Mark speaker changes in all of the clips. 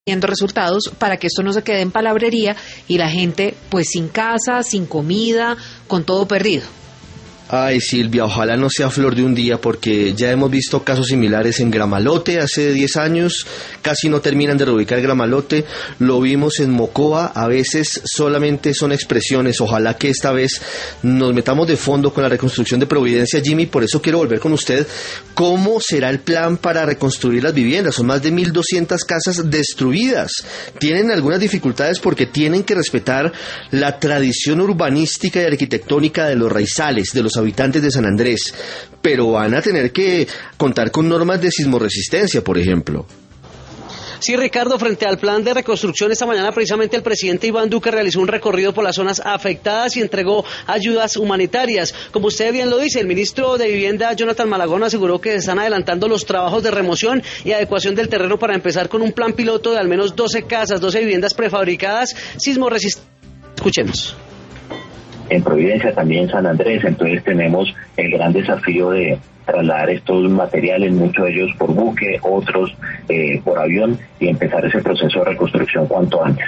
Speaker 1: viendo resultados para que esto no se quede en palabrería y la gente pues sin casa, sin comida, con todo perdido.
Speaker 2: Ay, Silvia, ojalá no sea flor de un día, porque ya hemos visto casos similares en Gramalote hace 10 años, casi no terminan de reubicar Gramalote, lo vimos en Mocoa, a veces solamente son expresiones, ojalá que esta vez nos metamos de fondo con la reconstrucción de Providencia, Jimmy, por eso quiero volver con usted, ¿cómo será el plan para reconstruir las viviendas? Son más de 1.200 casas destruidas, tienen algunas dificultades porque tienen que respetar la tradición urbanística y arquitectónica de los raizales, de los habitantes de San Andrés, pero van a tener que contar con normas de sismorresistencia, por ejemplo.
Speaker 3: Sí, Ricardo, frente al plan de reconstrucción, esta mañana precisamente el presidente Iván Duque realizó un recorrido por las zonas afectadas y entregó ayudas humanitarias. Como usted bien lo dice, el ministro de Vivienda, Jonathan Malagón, aseguró que se están adelantando los trabajos de remoción y adecuación del terreno para empezar con un plan piloto de al menos 12 casas, 12 viviendas prefabricadas, sismorresistentes. Escuchemos.
Speaker 4: En Providencia, también en San Andrés, entonces tenemos el gran desafío de trasladar estos materiales, muchos de ellos por buque, otros por avión, y empezar ese proceso de reconstrucción cuanto antes.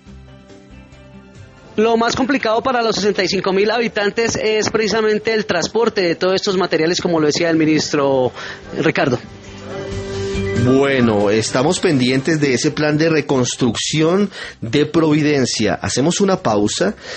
Speaker 3: Lo más complicado para los 65.000 habitantes es precisamente el transporte de todos estos materiales, como lo decía el ministro Ricardo.
Speaker 2: Bueno, estamos pendientes de ese plan de reconstrucción de Providencia. Hacemos una pausa.